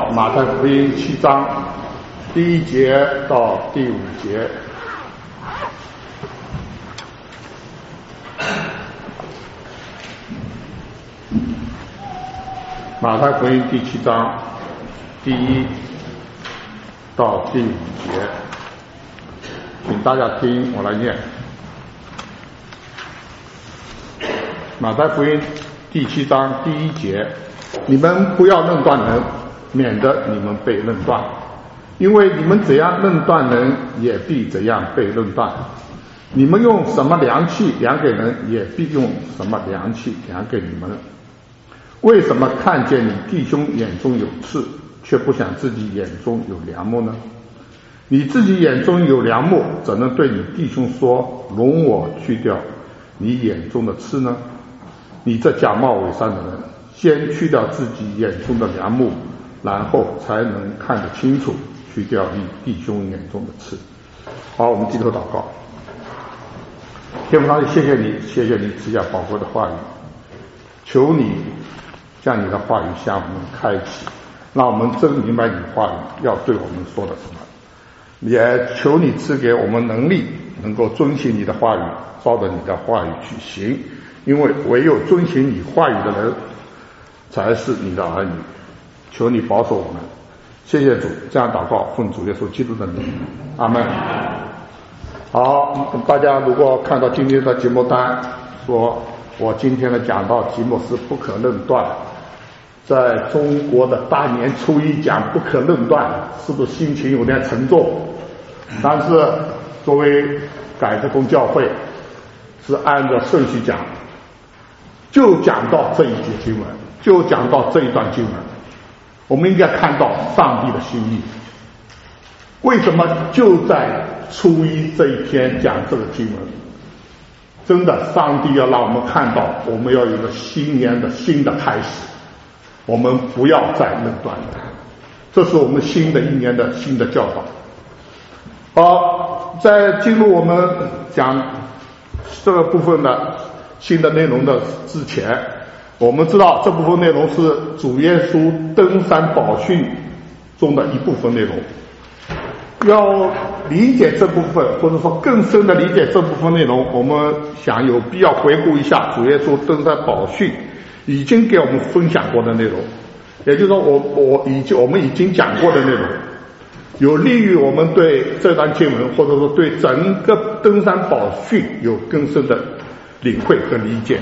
到马太福音7章第1节到第5节。马太福音第7章第1到第5节，请大家听我来念。马太福音第7章第1节，你们不要论断人，免得你们被论断，因为你们怎样论断人，也必怎样被论断。你们用什么量器量给人，也必用什么量器量给你们。为什么看见你弟兄眼中有刺，却不想自己眼中有梁木呢？你自己眼中有梁木，怎能对你弟兄说，容我去掉你眼中的刺呢？你这假冒伪善的人，先去掉自己眼中的梁木，然后才能看得清楚，去掉你弟兄眼中的刺。好，我们低头祷告。天父上帝，谢谢你赐下宝贵的话语，求你将你的话语向我们开启，让我们真明白你的话语要对我们说的什么，也求你赐给我们能力，能够遵循你的话语，照着你的话语去行，因为唯有遵循你话语的人才是你的儿女。求你保守我们，谢谢主，这样祷告奉主耶稣基督的名，阿们。好，大家如果看到今天的节目单，说我今天的讲道题目是不可论断，在中国的大年初一讲不可论断，是不是心情有点沉重？但是作为改革宗教会是按照顺序讲，就讲到这一节经文，就讲到这一段经文，我们应该看到上帝的心意。为什么就在初一这一天讲这个经文？真的，上帝要让我们看到，我们要有一个新年的新的开始，我们不要再论断了，这是我们新的一年的新的教导。好，在进入我们讲这个部分的新的内容的之前，我们知道这部分内容是主耶稣登山宝训中的一部分内容。要理解这部分，或者说更深的理解这部分内容，我们想有必要回顾一下主耶稣登山宝训已经给我们分享过的内容，也就是说我们已经讲过的内容，有利于我们对这段经文，或者说对整个登山宝训有更深的领会和理解。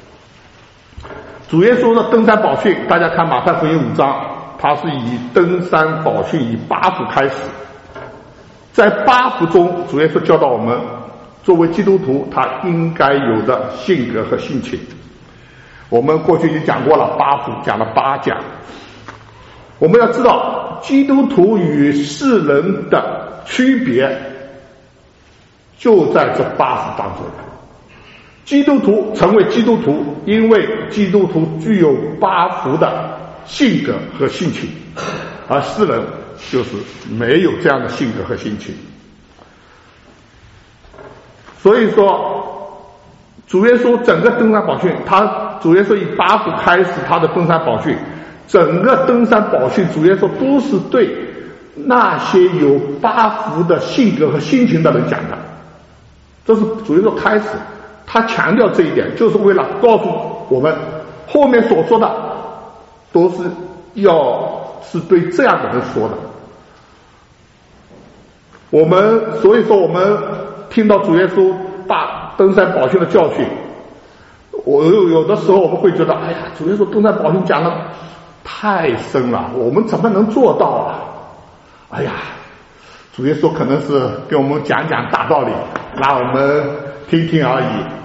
主耶稣的登山宝训，大家看马太福音5章，它是以登山宝训以8幅开始。在8幅中，主耶稣教导我们作为基督徒他应该有的性格和性情。我们过去已经讲过了8幅，讲了8讲。我们要知道基督徒与世人的区别就在这8幅当中。基督徒成为基督徒，因为基督徒具有8幅的性格和性情，而世人就是没有这样的性格和性情。所以说主耶稣整个登山宝训，主耶稣以8幅开始他的登山宝训，整个登山宝训主耶稣都是对那些有8幅的性格和性情的人讲的，这是主耶稣开始，他强调这一点，就是为了告诉我们后面所说的都是对这样的人说的。所以说我们听到主耶稣大登山宝训的教训，有的时候我们会觉得，哎呀，主耶稣登山宝训讲的太深了，我们怎么能做到啊？哎呀，主耶稣可能是给我们讲大道理，让我们听听而已。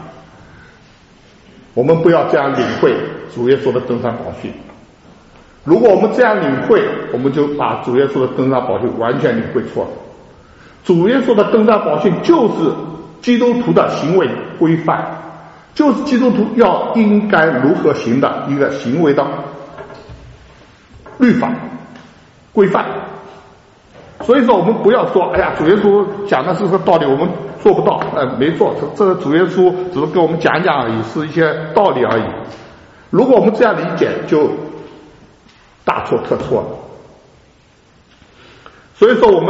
我们不要这样领会主耶稣的登山宝训。如果我们这样领会，我们就把主耶稣的登山宝训完全领会错了。主耶稣的登山宝训就是基督徒的行为规范，就是基督徒应该如何行的一个行为的律法规范。所以说我们不要说，哎呀，主耶稣讲的是个道理，我们做不到。没错，这个主耶稣只是跟我们讲而已，是一些道理而已。如果我们这样理解，就大错特错了。 所以说我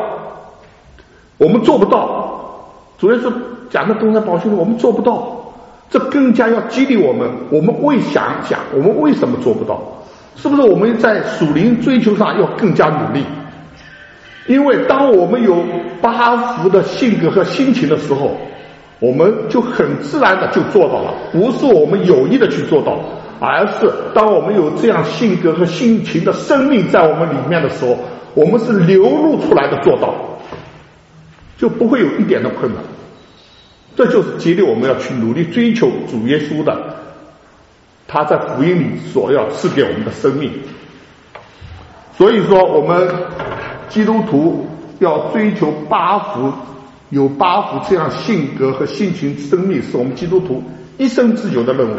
们做不到，主要是讲的登山宝训我们做不到，这更加要激励我们。我们想我们为什么做不到？是不是我们在属灵追求上要更加努力？因为当我们有八福的性格和心情的时候，我们就很自然的就做到了，不是我们有意的去做到，而是当我们有这样性格和心情的生命在我们里面的时候，我们是流露出来的做到，就不会有一点的困难。这就是激励我们要去努力追求主耶稣的他在福音里所要赐给我们的生命。所以说我们基督徒要追求八福，有八福这样性格和性情生命，是我们基督徒一生之久的任务。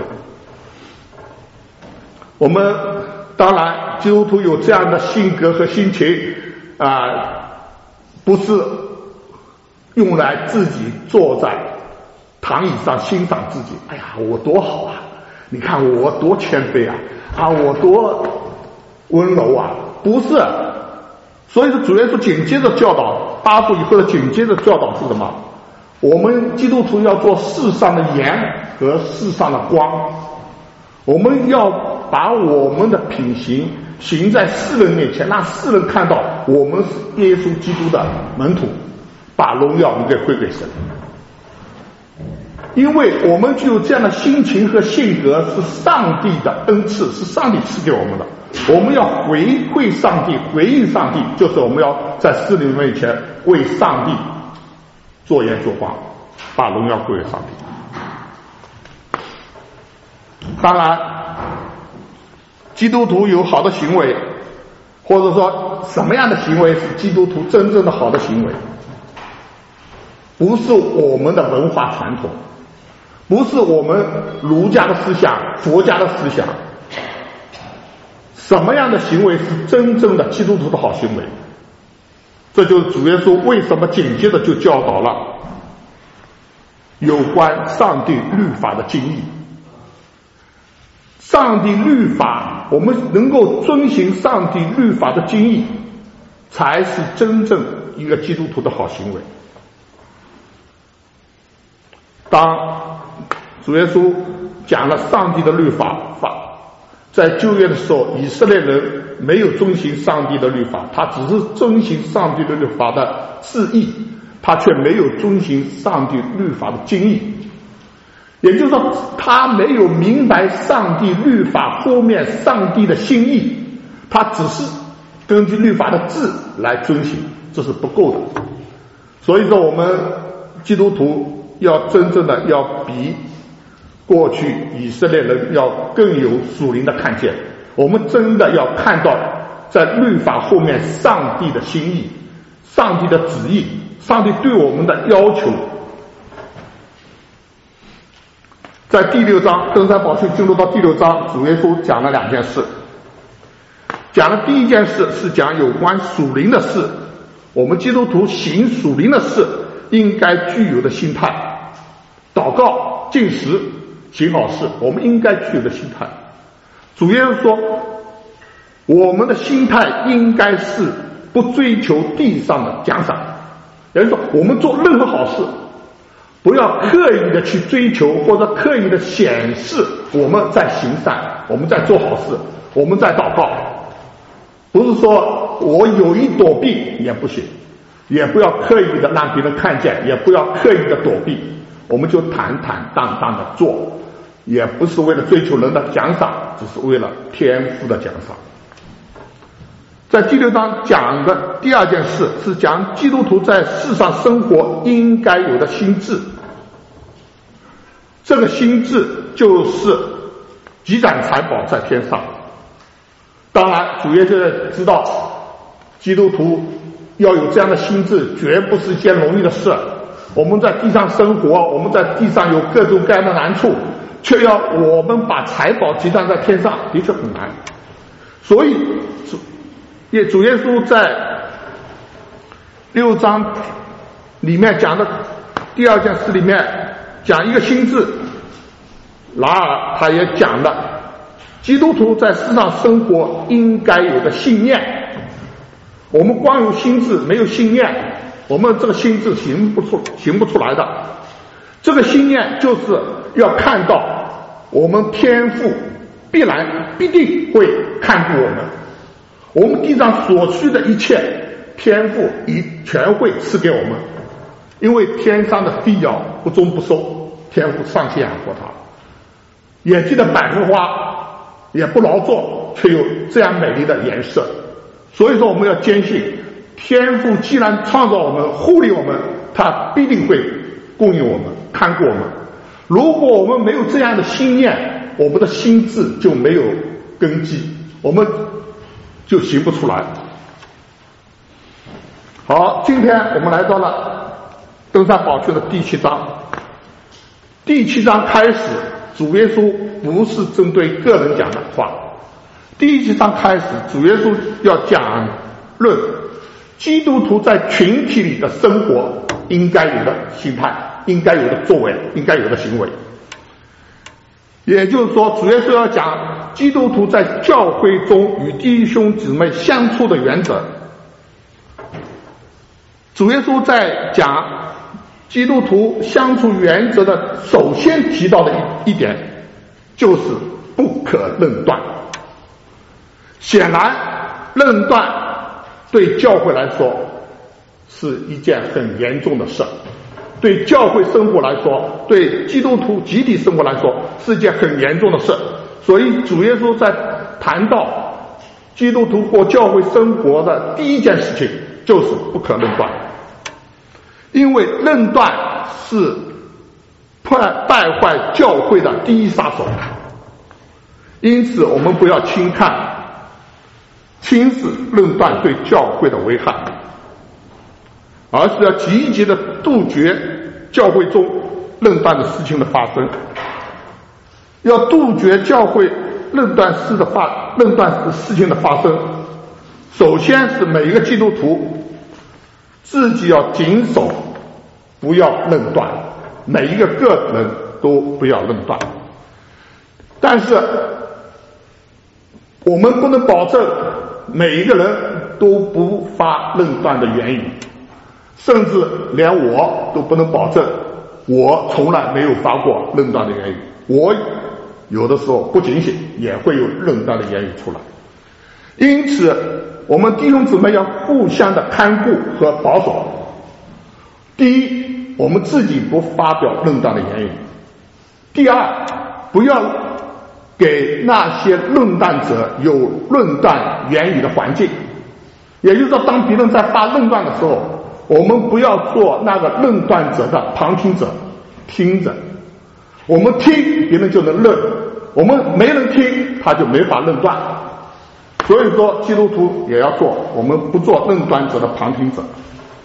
我们当然基督徒有这样的性格和心情不是用来自己坐在躺椅上欣赏自己，哎呀我多好啊，你看我多谦卑我多温柔啊，不是。所以说主耶稣紧接着教导，八福以后的紧接着教导是什么？我们基督徒要做世上的盐和世上的光，我们要把我们的品行行在世人面前，让世人看到我们是耶稣基督的门徒，把荣耀归给神。因为我们具有这样的心情和性格，是上帝的恩赐，是上帝赐给我们的。我们要回馈上帝，回应上帝，就是我们要在世人面前为上帝做盐做光，把荣耀归给上帝。当然基督徒有好的行为，或者说什么样的行为是基督徒真正的好的行为，不是我们的文化传统，不是我们儒家的思想、佛家的思想。什么样的行为是真正的基督徒的好行为？这就是主耶稣为什么紧接着就教导了有关上帝律法的精义。上帝律法，我们能够遵行上帝律法的精义，才是真正一个基督徒的好行为。当主耶稣讲了上帝的律法，在旧约的时候，以色列人没有遵行上帝的律法，他只是遵行上帝的律法的字义，他却没有遵行上帝律法的精义。也就是说，他没有明白上帝律法后面上帝的心意，他只是根据律法的字来遵行，这是不够的。所以说我们基督徒要真正的要比过去以色列人要更有属灵的看见，我们真的要看到在律法后面上帝的心意，上帝的旨意，上帝对我们的要求。在第6章登山宝训进入到第6章，主耶稣讲了2件事。讲的第一件事是讲有关属灵的事，我们基督徒行属灵的事应该具有的心态，祷告、禁食、行好事，我们应该具有的心态。主耶稣说，我们的心态应该是不追求地上的奖赏，也就是说，我们做任何好事，不要刻意的去追求或者刻意的显示我们在行善，我们在做好事，我们在祷告。不是说我有意躲避也不行，也不要刻意的让别人看见，也不要刻意的躲避，我们就坦坦荡荡的做，也不是为了追求人的奖赏，只是为了天父的奖赏。在第6章讲的第2件事是讲基督徒在世上生活应该有的心智，这个心智就是积攒财宝在天上。当然主耶稣知道基督徒要有这样的心智绝不是一件容易的事，我们在地上生活，我们在地上有各种各样的难处，却要我们把财宝积攒在天上，的确很难。所以主耶稣在6章里面讲的第2件事里面讲一个心智，然而他也讲了基督徒在世上生活应该有的信念。 我们光有心智没有心念，我们这个心智行不出来的。这个心念就是要看到我们天父必定会看顾我们，我们地上所需的一切，天父全会赐给我们。因为天上的飞鸟不种不收，天父上天养活它；眼睛的百合花也不劳作，却有这样美丽的颜色。所以说我们要坚信，天父既然创造我们护理我们，他必定会供应我们看顾我们。如果我们没有这样的心念，我们的心智就没有根基，我们就行不出来。好，今天我们来到了登山宝训的第7章。第7章开始，主耶稣不是针对个人讲的话。第7章开始，主耶稣要讲论基督徒在群体里的生活应该有的心态，应该有的作为，应该有的行为。也就是说，主耶稣要讲基督徒在教会中与弟兄姊妹相处的原则。主耶稣在讲基督徒相处原则的首先提到的一点就是不可论断。显然论断对教会来说是一件很严重的事，对教会生活来说，对基督徒集体生活来说是一件很严重的事。所以主耶稣在谈到基督徒过教会生活的第一件事情就是不可论断，因为论断是败坏教会的第一杀手。因此我们不要轻视论断对教会的危害，而是要积极的杜绝教会中论断的事情的发生。要杜绝教会论断事情的发生，首先是每一个基督徒自己要谨守，不要论断，每一个人都不要论断。但是我们不能保证每一个人都不发论断的言语，甚至连我都不能保证我从来没有发过论断的言语。我有的时候不警醒也会有论断的言语出来。因此我们弟兄姊妹要互相的看顾和保守。第一，我们自己不发表论断的言语；第二，不要给那些论断者有论断言语的环境。也就是说，当别人在发论断的时候，我们不要做那个论断者的旁听者，听着。我们听别人就能论，我们没人听他就没法论断。所以说基督徒也要做，我们不做论断者的旁听者，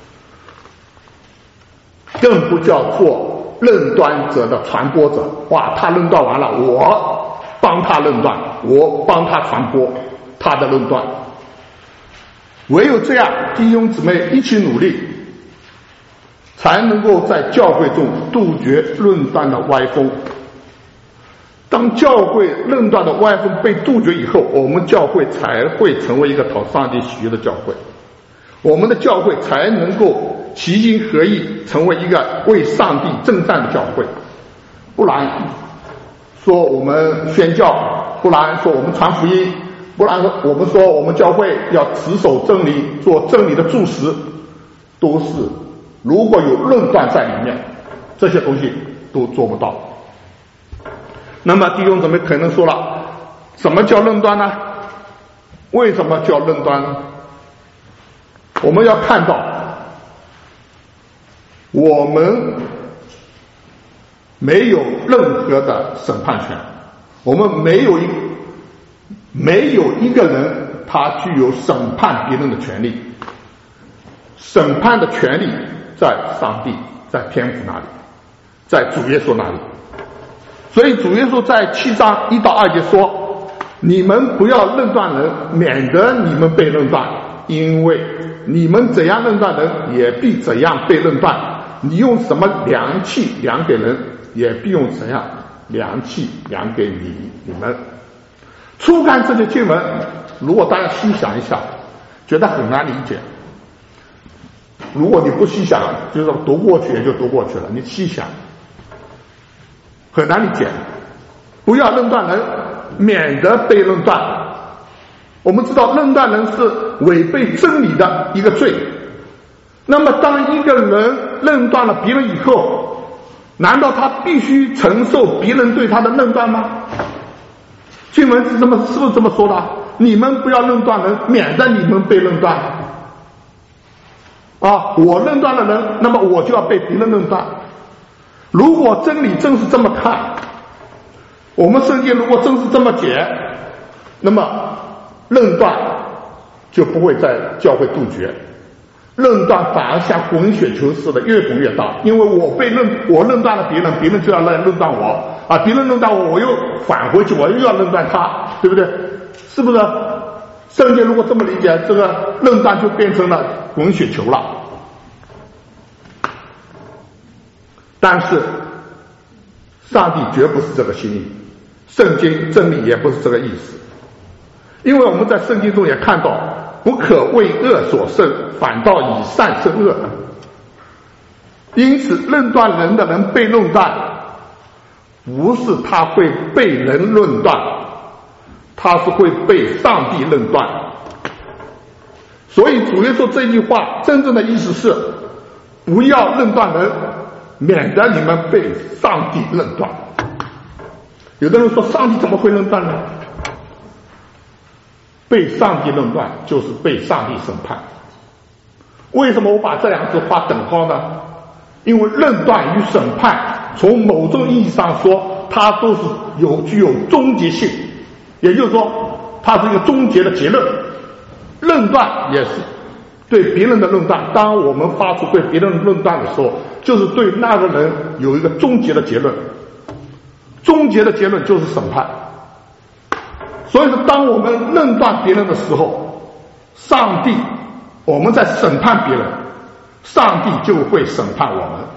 更不叫做论断者的传播者。哇，他论断完了，我帮他论断，我帮他传播他的论断。唯有这样，弟兄姊妹一起努力，才能够在教会中杜绝论断的歪风。当教会论断的歪风被杜绝以后，我们教会才会成为一个讨上帝喜悦的教会，我们的教会才能够齐心合意成为一个为上帝征战的教会。不然说我们宣教，不然说我们传福音，不然我们说我们教会要持守真理，做真理的柱石，都是如果有论断在里面，这些东西都做不到。那么弟兄姊妹可能说了，什么叫论断呢？为什么叫论断呢？我们要看到，我们没有任何的审判权，我们没有一个人他具有审判别人的权利。审判的权利在上帝，在天父那里，在主耶稣那里。所以主耶稣在7章1到2节说，你们不要论断人，免得你们被论断，因为你们怎样论断人，也必怎样被论断。你用什么量器量给人，也必用怎样量器量给你们。初看这些经文，如果大家细想一下， 觉得很难理解。如果你不细想，就是读过去也就读过去了，你细想很难理解。不要论断人，免得被论断。我们知道论断人是违背真理的一个罪。那么当一个人论断了别人以后，难道他必须承受别人对他的论断吗？经文是不是这么说的？你们不要论断人，免得你们被论断。我论断了人，那么我就要被别人论断。如果真理真是这么看，我们圣经如果真是这么解，那么论断就不会在教会杜绝，论断反而像滚雪球似的越滚越大。因为我论断了别人，别人就要来论断我别人论断我，我又返回去，我又要论断他，对不对？是不是？圣经如果这么理解，这个论断就变成了滚雪球了。但是上帝绝不是这个心意，圣经真理也不是这个意思。因为我们在圣经中也看到，不可为恶所胜，反倒以善胜恶。因此论断人的人被论断，不是他会被人论断，他是会被上帝论断。所以主耶稣这句话真正的意思是，不要论断人，免得你们被上帝论断。有的人说，上帝怎么会论断呢？被上帝论断就是被上帝审判。为什么我把这两字画等号呢？因为论断与审判从某种意义上说，它都是具有终结性，也就是说它是一个终结的结论。论断也是对别人的论断，当我们发出对别人的论断的时候，就是对那个人有一个终结的结论，终结的结论就是审判。所以说当我们论断别人的时候，上帝，我们在审判别人，上帝就会审判我们。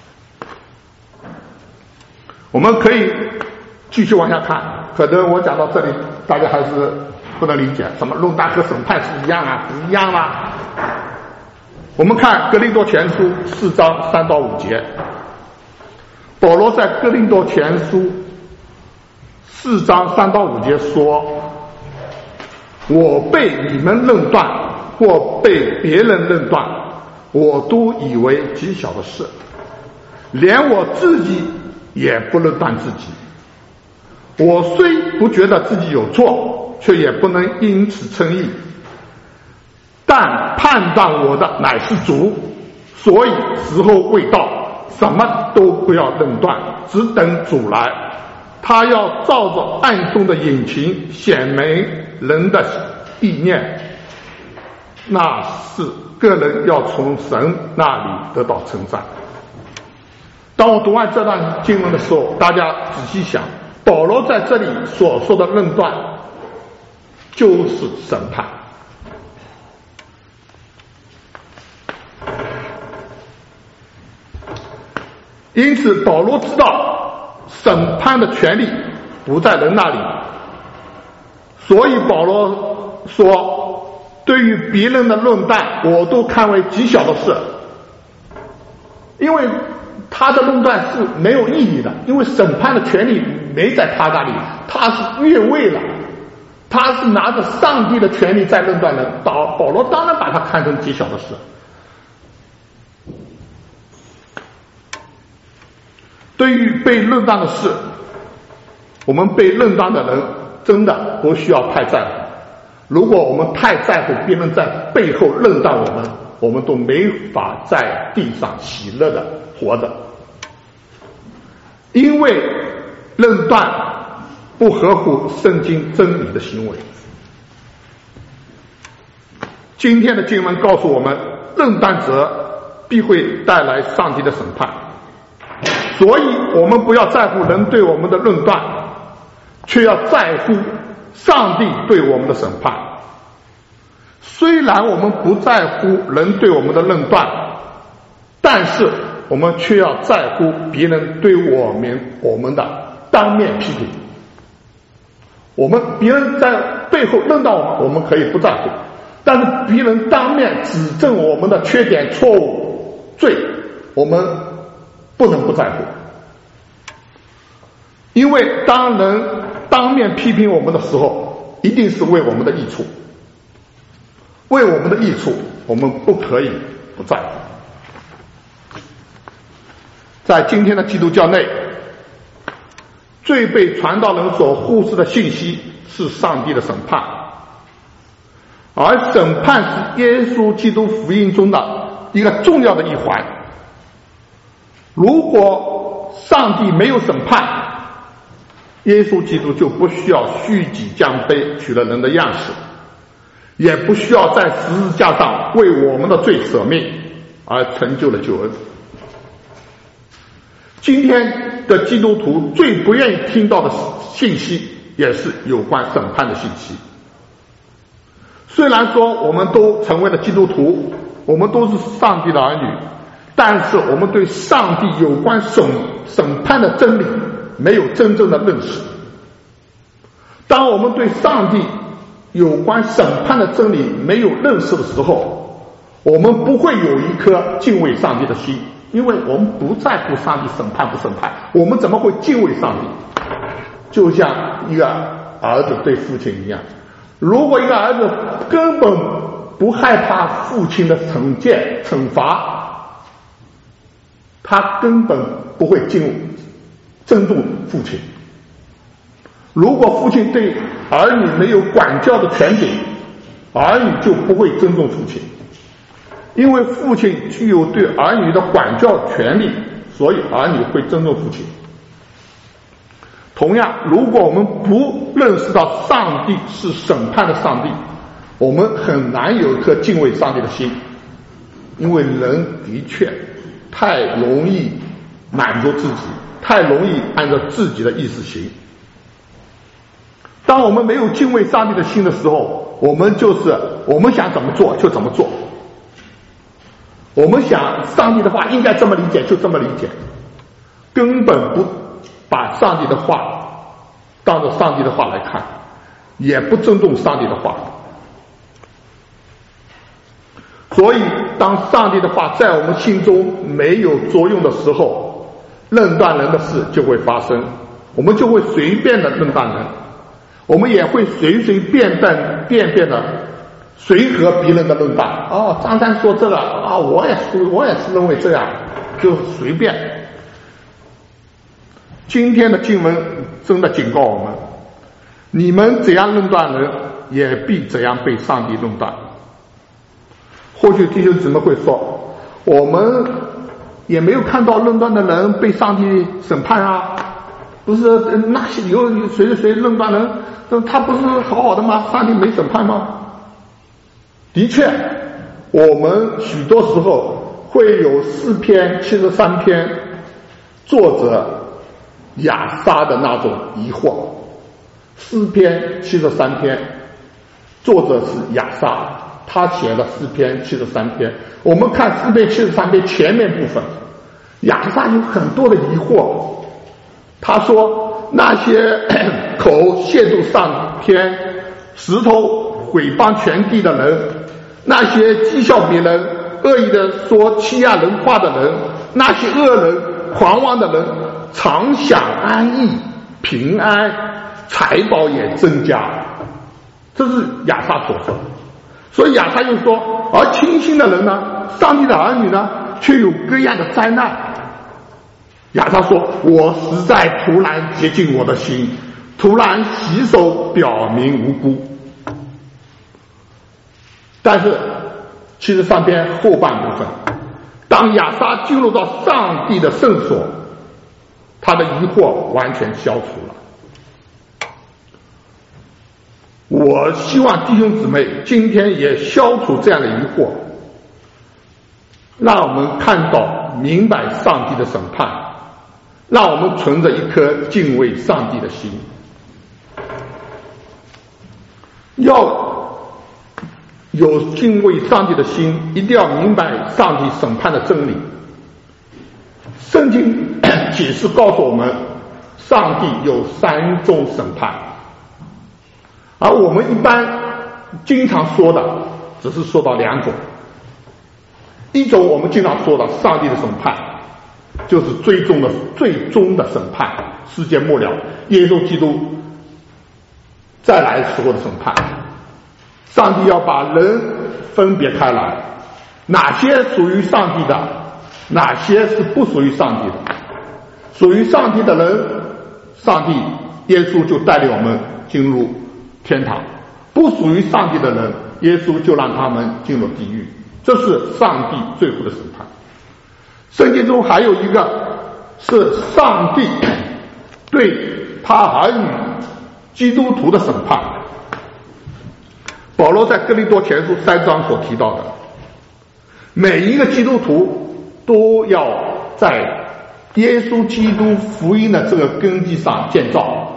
我们可以继续往下看，可能我讲到这里大家还是不能理解，什么论断和审判是一样不一样啦。我们看哥林多前书4章3到5节，保罗在哥林多前书4章3到5节说，我被你们论断或被别人论断，我都以为极小的事，连我自己也不论断自己。我虽不觉得自己有错，却也不能因此称义，但判断我的乃是主，所以时候未到，什么都不要论断，只等主来。他要照着暗中的隐情显明人的意念，那是个人要从神那里得到称赞。当我读完这段经文的时候，大家仔细想，保罗在这里所说的论断就是审判。因此保罗知道审判的权利不在人那里，所以保罗说，对于别人的论断我都看为极小的事，因为他的论断是没有意义的，因为审判的权利没在他那里，他是越位了，他是拿着上帝的权利在论断人。保罗当然把他看成极小的事。对于被论断的事，我们被论断的人真的不需要太在乎。如果我们太在乎别人在背后论断我们，我们都没法在地上喜乐的活着。因为论断不合乎圣经真理的行为。今天的经文告诉我们，论断者必会带来上帝的审判。所以我们不要在乎人对我们的论断，却要在乎上帝对我们的审判。虽然我们不在乎人对我们的论断，但是我们却要在乎别人对我们的当面批评。别人在背后论到我们可以不在乎， 但是别人当面指正我们的缺点、错误、罪，我们不能不在乎。因为当人当面批评我们的时候，一定是为我们的益处，为我们的益处，我们不可以不在乎。在今天的基督教内，最被传道人所忽视的信息是上帝的审判，而审判是耶稣基督福音中的一个重要的一环。如果上帝没有审判，耶稣基督就不需要虚己降卑，取了人的样式，也不需要在十字架上为我们的罪舍命，而成就了救恩。今天的基督徒最不愿意听到的信息，也是有关审判的信息。虽然说我们都成为了基督徒，我们都是上帝的儿女，但是我们对上帝有关审判的真理没有真正的认识。当我们对上帝有关审判的真理没有认识的时候，我们不会有一颗敬畏上帝的心，因为我们不在乎上帝审判不审判，我们怎么会敬畏上帝？就像一个儿子对父亲一样，如果一个儿子根本不害怕父亲的惩罚，他根本不会尊重父亲。如果父亲对儿女没有管教的权柄，儿女就不会尊重父亲，因为父亲具有对儿女的管教权利，所以儿女会尊重父亲。同样，如果我们不认识到上帝是审判的上帝，我们很难有一颗敬畏上帝的心，因为人的确太容易满足自己，太容易按照自己的意思行。当我们没有敬畏上帝的心的时候，我们想怎么做就怎么做，我们想上帝的话应该这么理解就这么理解，根本不把上帝的话当作上帝的话来看，也不尊重上帝的话。所以当上帝的话在我们心中没有作用的时候，论断人的事就会发生，我们就会随便的论断人，我们也会随便的随和别人的论断。张三说这个我也是认为这样，就随便。今天的经文真的警告我们，你们怎样论断人，也必怎样被上帝论断。或许弟兄姊妹会说，我们也没有看到论断的人被上帝审判啊，不是那些有谁论断人，他不是好好的吗？上帝没审判吗？的确，我们许多时候会有诗篇73篇作者亚萨的那种疑惑。诗篇73篇作者是亚萨，他写了诗篇73篇。我们看诗篇73篇前面部分，亚萨有很多的疑惑。他说，那些口亵渎上天、石头毁谤全地的人，那些讥笑别人、恶意的说欺压人话的人，那些恶人、狂妄的人，常享安逸、平安，财宝也增加。这是亚萨所说。所以亚萨又说，而清心的人呢，上帝的儿女呢，却有各样的灾难。亚萨说，我实在突然洁净我的心，突然洗手表明无辜。但是73篇后半部分，当亚萨进入到上帝的圣所，他的疑惑完全消除了。我希望弟兄姊妹今天也消除这样的疑惑，让我们看到明白上帝的审判，让我们存着一颗敬畏上帝的心。要有敬畏上帝的心，一定要明白上帝审判的真理。圣经解释告诉我们，上帝有3种审判，而我们一般经常说的只是说到两种。一种我们经常说的上帝的审判，就是最终的审判，世界末了耶稣基督再来时候的审判。上帝要把人分别开来，哪些属于上帝的，哪些是不属于上帝的。属于上帝的人，上帝耶稣就带领我们进入天堂；不属于上帝的人，耶稣就让他们进入地狱。这是上帝最后的审判。圣经中还有一个是上帝对他儿女基督徒的审判。保罗在哥林多前书3章所提到的，每一个基督徒都要在耶稣基督福音的这个根基上建造。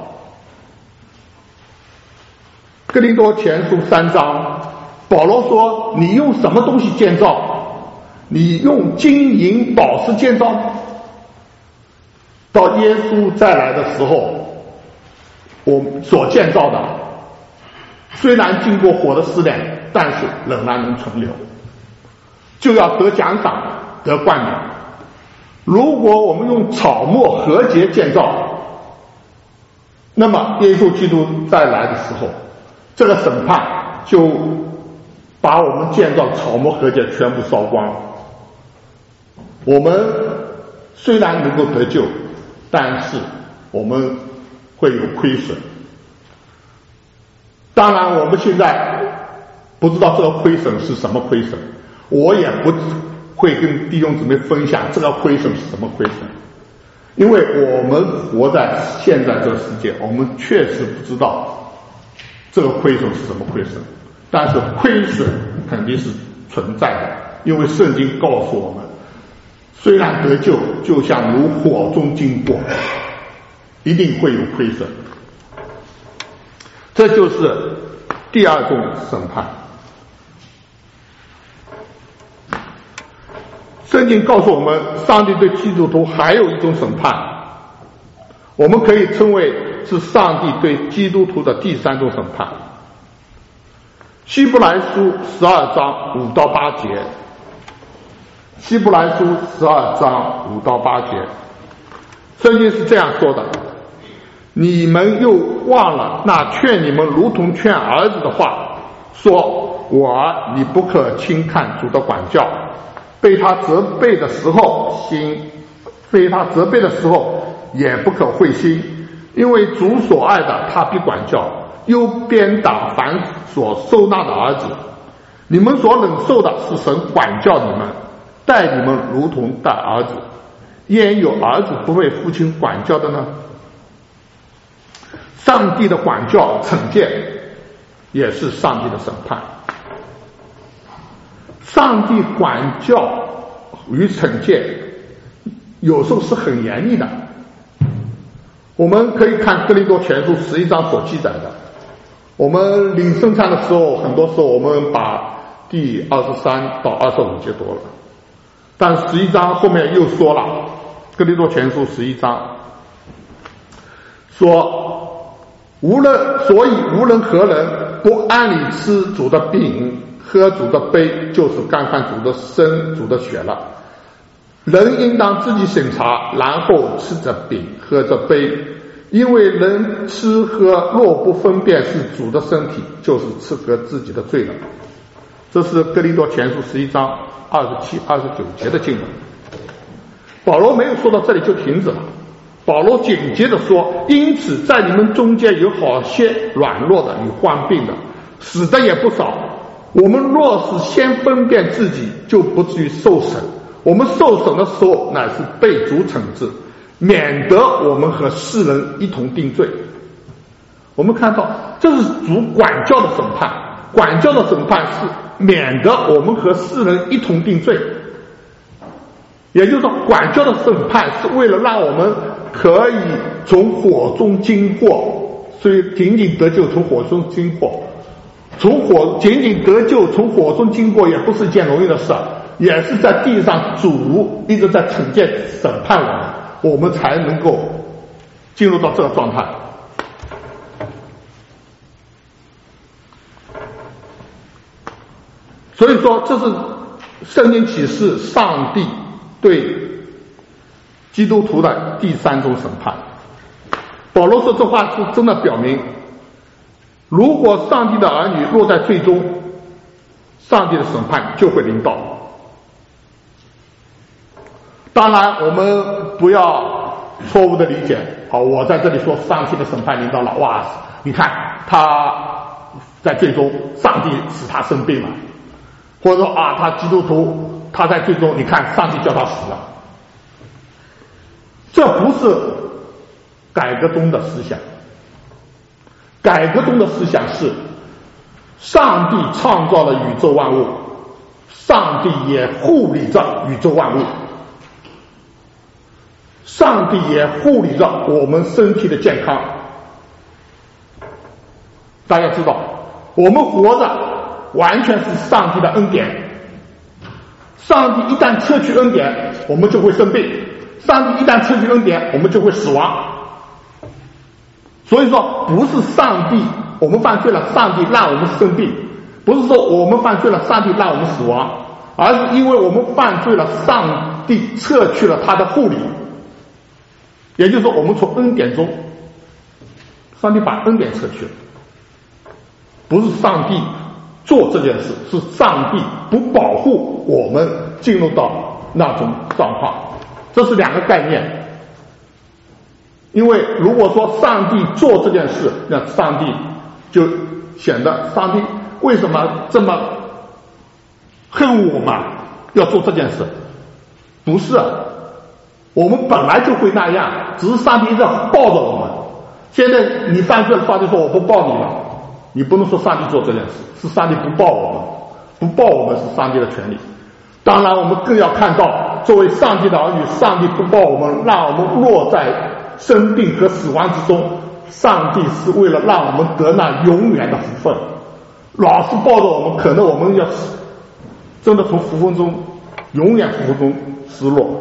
哥林多前书3章，保罗说，你用什么东西建造？你用金银宝石建造吗？到耶稣再来的时候，我们所建造的虽然经过火的试炼，但是仍然能存留，就要得奖赏，得冠冕。如果我们用草木禾秸建造，那么耶稣基督再来的时候，这个审判就把我们建造草木禾秸全部烧光。我们虽然能够得救，但是我们会有亏损。当然我们现在不知道这个亏损是什么亏损，我也不会跟弟兄姊妹分享这个亏损是什么亏损，因为我们活在现在这个世界，我们确实不知道这个亏损是什么亏损，但是亏损肯定是存在的，因为圣经告诉我们，虽然得救，就像如火中经过，一定会有亏损。这就是第二种审判。圣经告诉我们，上帝对基督徒还有一种审判，我们可以称为是上帝对基督徒的第三种审判。希伯来书12章5到8节，希伯来书12章5到8节，圣经是这样说的：你们又忘了那劝你们如同劝儿子的话，说我儿，你不可轻看主的管教，被他责备的时候也不可灰心，因为主所爱的他必管教，又鞭打凡所收纳的儿子。你们所忍受的是神管教你们，待你们如同待儿子。焉有儿子不被父亲管教的呢？上帝的管教惩戒也是上帝的审判。上帝管教与惩戒有时候是很严厉的，我们可以看哥林多前书11章所记载的。我们领圣餐的时候，很多时候我们把第23到25节读了，但11章后面又说了，哥林多前书11章说，所以无论何人不按理吃主的饼喝主的杯，就是干犯主的身主的血了。人应当自己审查，然后吃着饼喝着杯，因为人吃喝若不分辨是主的身体，就是吃喝自己的罪了。这是哥林多前书11章27、29节的经文。保罗没有说到这里就停止了，保罗紧接着说，因此在你们中间有好些软弱的与患病的，死的也不少。我们若是先分辨自己，就不至于受审。我们受审的时候，乃是被主惩治，免得我们和世人一同定罪。我们看到，这是主管教的审判，管教的审判是免得我们和世人一同定罪。也就是说，管教的审判是为了让我们可以从火中经过，所以仅仅得救从火中经过，仅仅得救从火中经过也不是一件容易的事，也是在地上主一直在惩戒审判我们才能够进入到这个状态。 所以说，这是圣经启示上帝对基督徒的第三种审判。保罗说这话是真的表明，如果上帝的儿女落在罪中，上帝的审判就会临到。当然我们不要错误的理解，好，我在这里说上帝的审判临到了，哇，你看他在罪中，上帝使他生病了，或者说啊，他基督徒他在罪中，你看上帝叫他死了。这不是改革中的思想。改革中的思想是上帝创造了宇宙万物，上帝也护理着宇宙万物，上帝也护理着我们身体的健康。大家知道，我们活着完全是上帝的恩典，上帝一旦撤去恩典，我们就会生病，上帝一旦撤去恩典，我们就会死亡。所以说不是上帝我们犯罪了，上帝让我们生病，不是说我们犯罪了，上帝让我们死亡，而是因为我们犯罪了，上帝撤去了他的护理。也就是说，我们从恩典中，上帝把恩典撤去了，不是上帝做这件事，是上帝不保护我们进入到那种状况，这是两个概念。因为如果说上帝做这件事，那上帝就显得上帝为什么这么恨我们，要做这件事？不是，我们本来就会那样，只是上帝一直抱着我们。现在你犯罪了，上帝说我不抱你了，你不能说上帝做这件事，是上帝不抱我们，不抱我们是上帝的权利。当然我们更要看到，作为上帝的儿女，上帝不抱我们，让我们落在生病和死亡之中，上帝是为了让我们得那永远的福分。老是抱着我们，可能我们要真的从福分中永远福分中失落。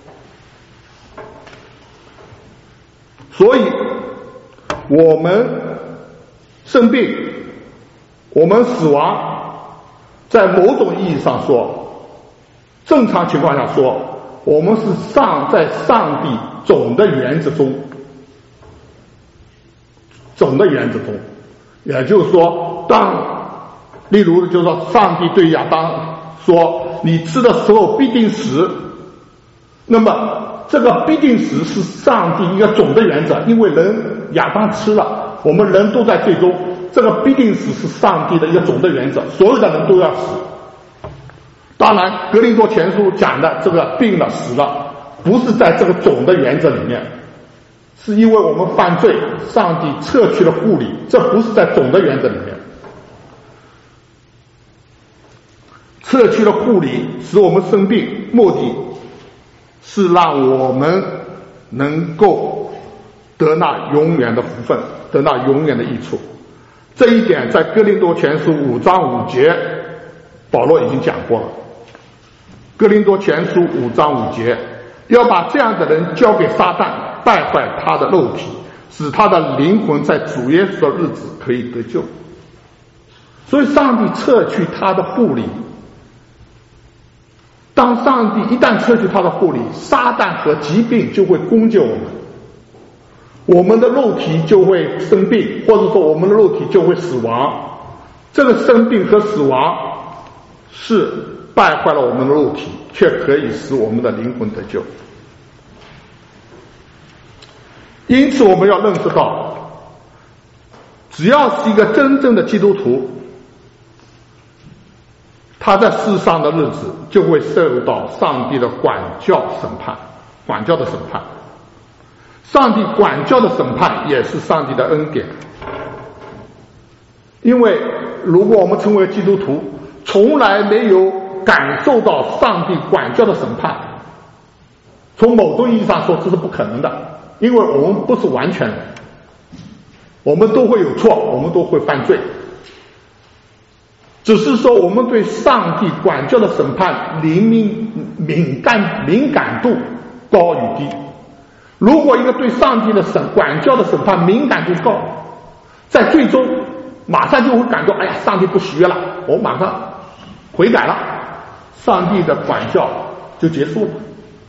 所以我们生病，我们死亡，在某种意义上说，正常情况下说，我们是在上帝总的原则中，也就是说，例如就是说，上帝对亚当说你吃的时候必定死，那么这个必定死是上帝一个总的原则，因为亚当吃了，我们人都在罪中，这个必定死是上帝的一个总的原则，所有的人都要死。当然格林多前书讲的这个病了死了，不是在这个总的原则里面，是因为我们犯罪，上帝撤去了护理，这不是在总的原则里面。撤去了护理使我们生病，目的是让我们能够得那永远的福分，得那永远的益处。这一点在哥林多前书5章5节保罗已经讲过了。哥林多前书5章5节，要把这样的人交给撒旦，败坏他的肉体，使他的灵魂在主耶稣的日子可以得救。所以上帝撤去他的护理，当上帝一旦撤去他的护理，撒旦和疾病就会攻击我们，我们的肉体就会生病，或者说我们的肉体就会死亡。这个生病和死亡是败坏了我们的肉体，却可以使我们的灵魂得救。因此我们要认识到，只要是一个真正的基督徒，他在世上的日子就会受到上帝的管教的审判。上帝管教的审判也是上帝的恩典。因为如果我们成为基督徒，从来没有感受到上帝管教的审判，从某种意义上说这是不可能的，因为我们不是完全人，我们都会有错，我们都会犯罪，只是说我们对上帝管教的审判敏感度高与低。如果一个对上帝的管教的审判敏感度高，在最终马上就会感到，哎呀，上帝不喜悦了，我马上悔改了，上帝的管教就结束了。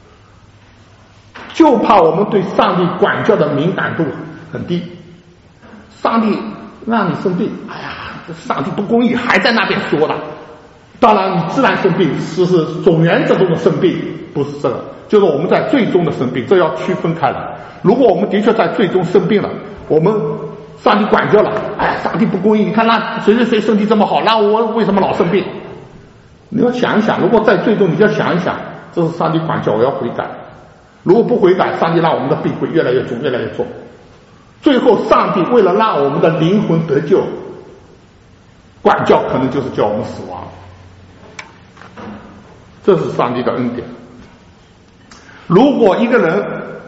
就怕我们对上帝管教的敏感度很低，上帝让你生病，哎呀，上帝不公义，还在那边说了。当然你自然生病是总原则中的生病，不是这个，就是我们在最终的生病，这要区分开来。如果我们的确在最终生病了，我们上帝管教了，哎，上帝不公义，你看那谁谁谁身体这么好，那我为什么老生病？你要想一想，如果在最终你要想一想，这是上帝管教，我要悔改。如果不悔改，上帝让我们的病会越来越重，越来越重。最后上帝为了让我们的灵魂得救，管教可能就是叫我们死亡。这是上帝的恩典。如果一个人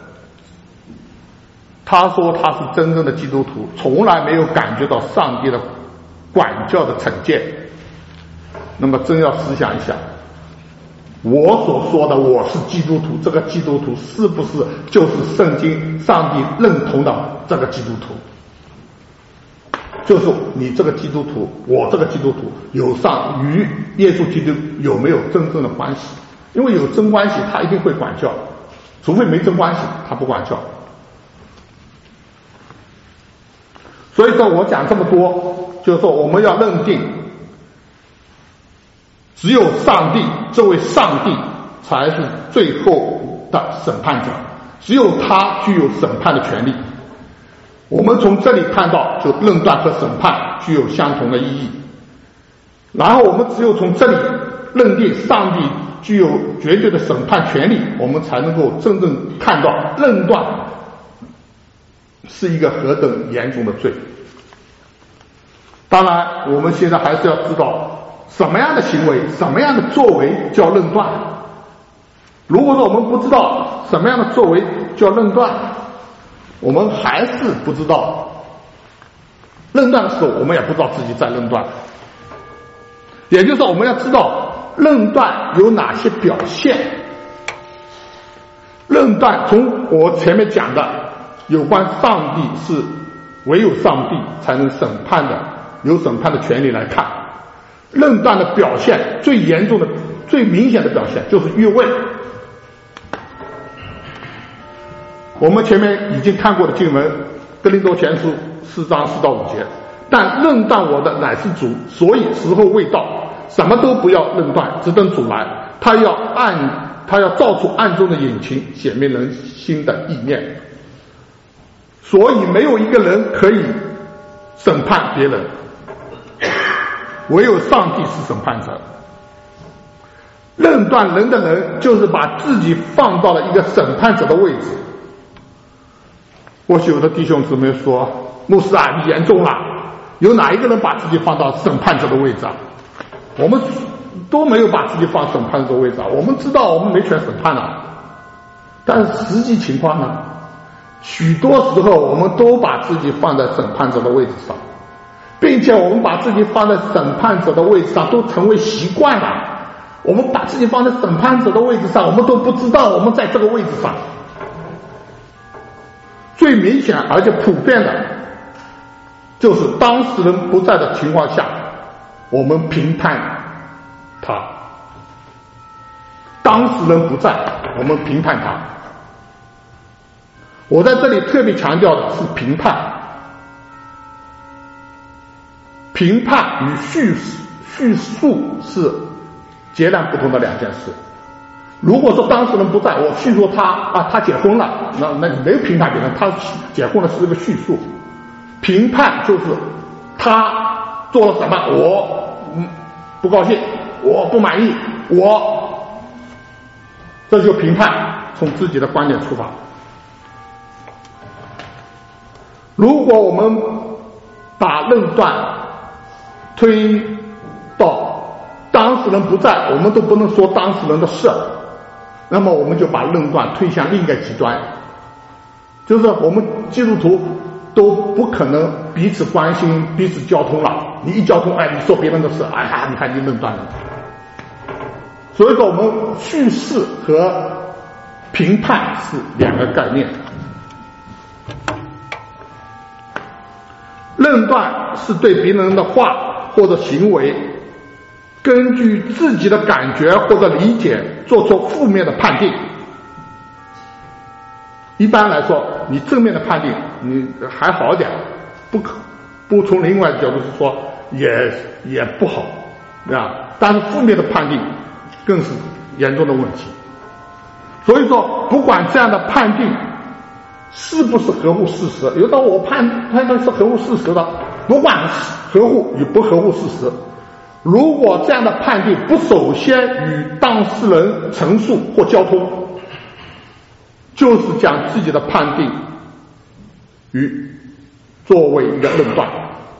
他说他是真正的基督徒，从来没有感觉到上帝的管教的惩戒，那么真要思想一下，我所说的我是基督徒，这个基督徒是不是就是圣经上帝认同的这个基督徒？就是你这个基督徒，我这个基督徒与耶稣基督有没有真正的关系？因为有真关系他一定会管教，除非没真关系他不管教。所以说我讲这么多，就是说我们要认定只有上帝，这位上帝才是最后的审判者，只有他具有审判的权利。我们从这里看到，就论断和审判具有相同的意义。然后我们只有从这里认定上帝具有绝对的审判权利，我们才能够真正看到论断是一个何等严重的罪。当然我们现在还是要知道什么样的行为，什么样的作为叫论断。如果说我们不知道什么样的作为叫论断，我们还是不知道论断的时候，我们也不知道自己在论断。也就是说我们要知道论断有哪些表现。论断从我前面讲的有关上帝是唯有上帝才能审判的，有审判的权利来看，论断的表现最严重的最明显的表现就是越位。我们前面已经看过的经文哥林多前书4章4到5节，但论断我的乃是主，所以时候未到，什么都不要论断，只等主来，他要照出暗中的隐情，显明人心的意念。所以没有一个人可以审判别人，唯有上帝是审判者。论断人的人就是把自己放到了一个审判者的位置。或许有的弟兄姊妹说，牧师啊，你严重了，有哪一个人把自己放到审判者的位置啊？我们都没有把自己放审判者的位置啊。我们知道我们没权审判啊，但是实际情况呢，许多时候我们都把自己放在审判者的位置上，并且我们把自己放在审判者的位置上都成为习惯了。我们把自己放在审判者的位置上，我们都不知道我们在这个位置上。最明显而且普遍的就是当事人不在的情况下，我们评判他。当事人不在，我们评判他。我在这里特别强调的是评判。评判与叙述是截然不同的两件事。如果说当事人不在，我叙述他结婚了，那你没有评判别人，他结婚了是一个叙述。评判就是他做了什么，我不高兴，我不满意，这就评判，从自己的观点出发。如果我们把论断推到当事人不在，我们都不能说当事人的事，那么我们就把论断推向另一个极端，就是我们基督徒都不可能彼此关心彼此交通了，你一交通，你说别人的事，你看你论断了。所以说我们叙事和评判是两个概念。论断是对别人的话或者行为根据自己的感觉或者理解做出负面的判定。一般来说，你正面的判定你还好点，不从另外的角度说也不好，啊，但是负面的判定更是严重的问题。所以说，不管这样的判定是不是合乎事实，有的我判断是合乎事实的，不管合乎与不合乎事实，如果这样的判定不首先与当事人陈述或交通，就是将自己的判定作为一个论断。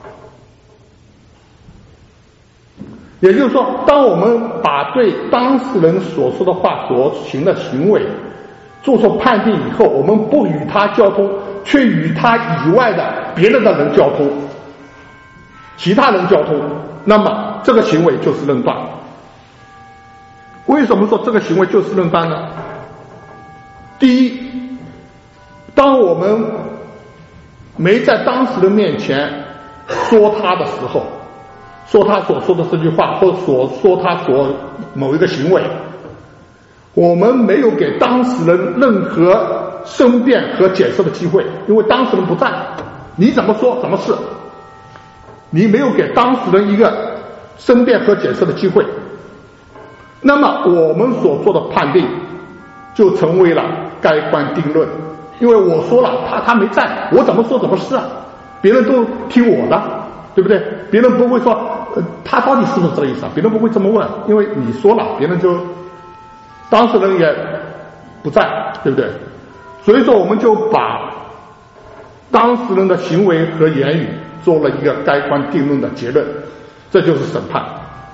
也就是说，当我们把对当事人所说的话所行的行为做出判定以后，我们不与他交通，却与他以外的别的人交通，其他人交通，那么这个行为就是论断。为什么说这个行为就是论断呢？第一，当我们没在当事人面前说他的时候，说他所说的这句话，或者说他某一个行为，我们没有给当事人任何申辩和解释的机会，因为当事人不在，你怎么说怎么是，你没有给当事人一个申辩和解释的机会，那么我们所做的判定就成为了盖棺定论。因为我说了他没在，我怎么说怎么是啊，别人都听我的，对不对？别人不会说他到底是不是这个意思啊，别人不会这么问，因为你说了，别人就当事人也不在，对不对？所以说我们就把当事人的行为和言语做了一个盖棺定论的结论，这就是审判。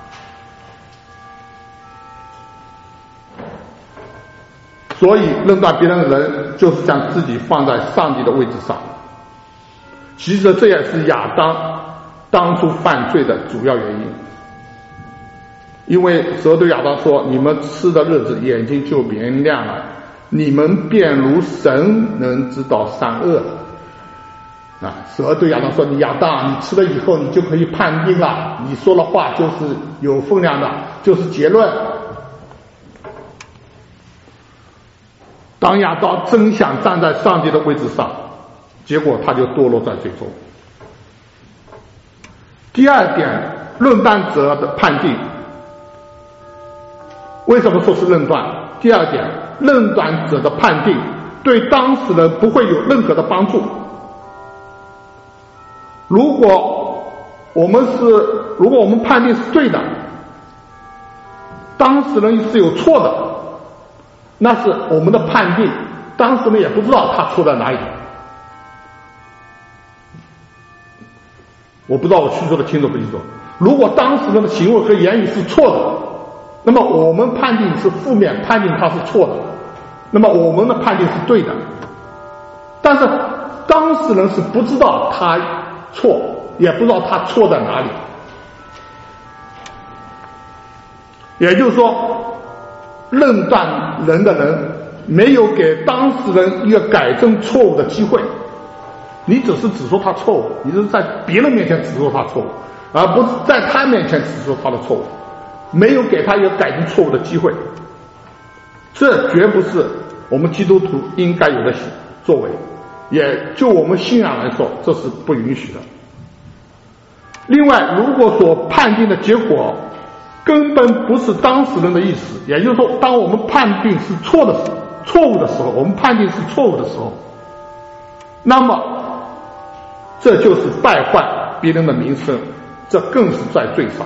所以论断别人的人就是将自己放在上帝的位置上，其实这也是亚当当初犯罪的主要原因。因为蛇对亚当说，你们吃的日子眼睛就明亮了，你们便如神能知道善恶。蛇对亚当说，你亚当，你吃了以后你就可以判定了，你说的话就是有分量的，就是结论。当亚当真想站在上帝的位置上，结果他就堕落在罪中。第二点，论断者的判定，为什么说是论断？第二点，论断者的判定对当事人不会有任何的帮助。如果我们判定是对的，当事人是有错的，那是我们的判定，当事人也不知道他错在哪里。我不知道我叙述的清楚不清楚。如果当事人的行为和言语是错的，那么我们判定是负面，判定他是错的，那么我们的判定是对的。但是当事人是不知道他错，也不知道他错在哪里。也就是说，论断人的人没有给当事人一个改正错误的机会，你只是指出他错误，你是在别人面前指出他错误，而不是在他面前指出他的错误，没有给他一个改正错误的机会。这绝不是我们基督徒应该有的作为，也就我们信仰来说，这是不允许的。另外，如果所判定的结果根本不是当事人的意思，也就是说，当我们判定是错误的时候，我们判定是错误的时候，那么这就是败坏别人的名声，这更是在罪上。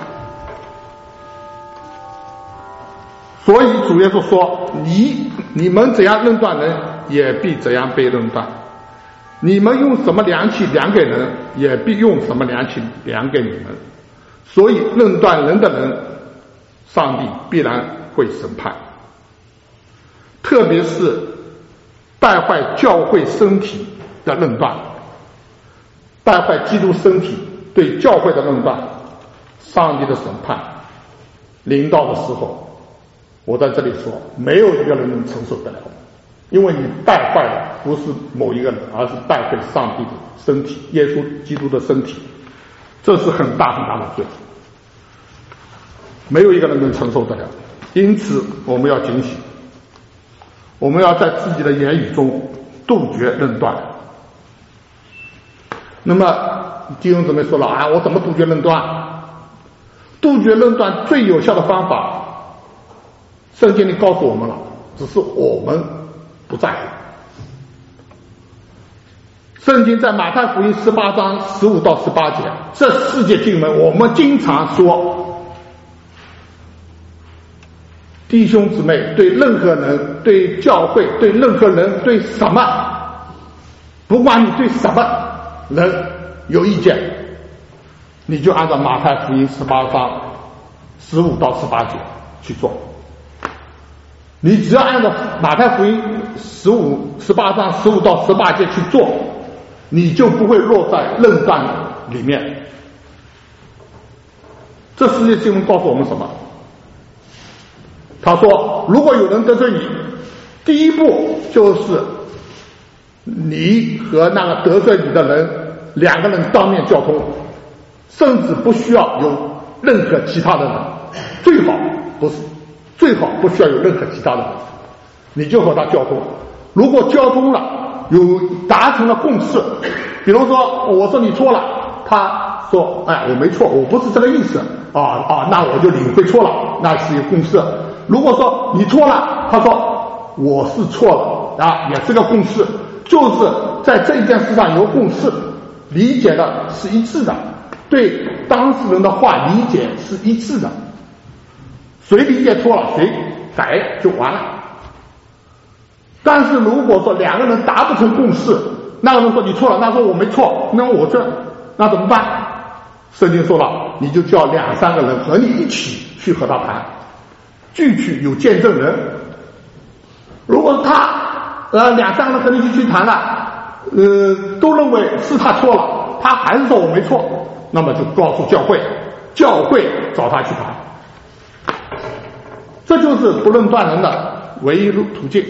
所以主耶稣说，你们怎样论断人，也必怎样被论断。你们用什么量器量给人，也必用什么量器量给你们。所以论断人的人，上帝必然会审判。特别是败坏教会身体的论断，败坏基督身体对教会的论断，上帝的审判临到的时候，我在这里说，没有一个人能承受得了，因为你败坏的不是某一个人，而是败坏上帝的身体，耶稣基督的身体，这是很大很大的罪。 没有一个人能承受得了。因此我们要警醒，我们要在自己的言语中杜绝论断。那么弟兄姊妹说了啊，我怎么杜绝论断？杜绝论断最有效的方法，圣经里告诉我们了，只是我们不在乎。圣经在马太福音18章15到18节，这4节经文我们经常说，弟兄姊妹对任何人、对教会、对任何人、对什么，不管你对什么人有意见，你就按照马太福音18章15到18节去做。你只要按照马太福音18章15到18节去做，你就不会落在论断里面。这4节经文告诉我们什么？他说，如果有人得罪你，第一步就是你和那个得罪你的人2个人当面交通，甚至不需要有任何其他的人，最好不需要有任何其他的人，你就和他交通。如果交通了，有达成了共识，比如说我说你错了，他说哎我没错，我不是这个意思那我就领会错了，那是有共识。如果说你错了，他说我是错了也是个共识，就是在这件事上有共识，理解的是一致的，对当事人的话理解是一致的，谁理解错了谁改就完了。但是如果说2个人达不成共识，那个人说你错了，那说我没错，那怎么办？圣经说了，你就叫2、3个人和你一起去和他谈，具体有见证人。如果他2、3个人和你一起去谈了，都认为是他错了，他还是说我没错，那么就告诉教会，教会找他去谈。这就是不论断人的唯一途径。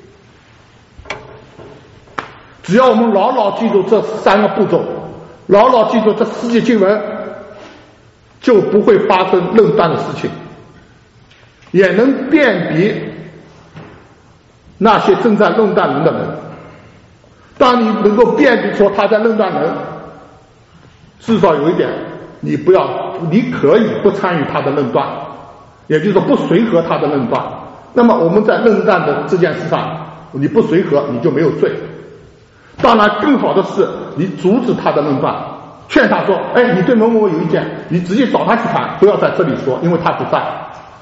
只要我们牢牢记住这3个步骤，牢牢记住这4节经文，就不会发生论断的事情，也能辨别那些正在论断人的人。当你能够辨别出他在论断人，至少有一点，你可以不参与他的论断，也就是说不随和他的论断。那么我们在论断的这件事上，你不随和，你就没有罪。当然更好的是你阻止他的论断，劝他说你对某某有意见，你直接找他去谈，不要在这里说，因为他不在。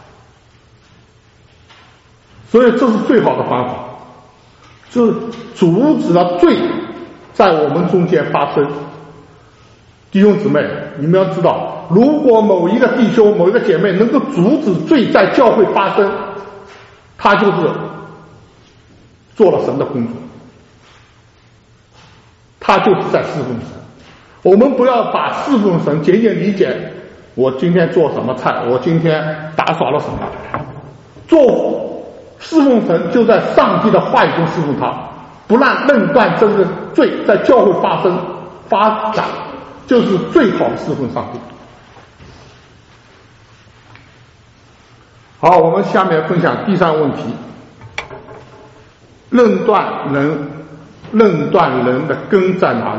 所以这是最好的方法，就是阻止了罪在我们中间发生。弟兄姊妹，你们要知道，如果某一个弟兄某一个姐妹能够阻止罪在教会发生，他就是做了神的工作，他就是在侍奉神。我们不要把侍奉神仅仅理解我今天做什么菜，我今天打扫了什么。做侍奉神就在上帝的话语中侍奉他，不让论断这个罪在教会发展，就是最好的侍奉上帝。好，我们下面分享第3个问题，论断人的根在哪里？